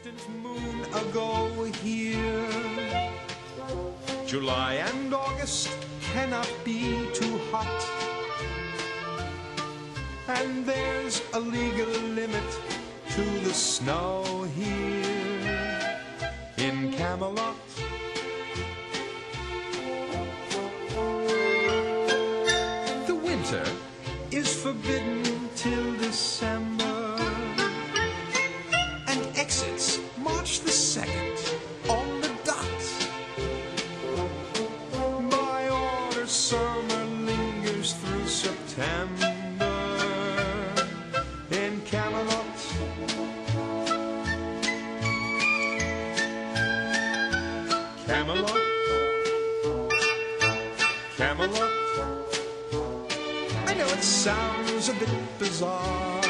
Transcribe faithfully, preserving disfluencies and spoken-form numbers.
distant moon ago here. July and August cannot be too hot, and there's a legal limit to the snow here in Camelot. The winter is forbidden till December, and exits March the second on the dot. By order, summer lingers through September in Camelot. Camelot, Camelot. I know it sounds a bit bizarre,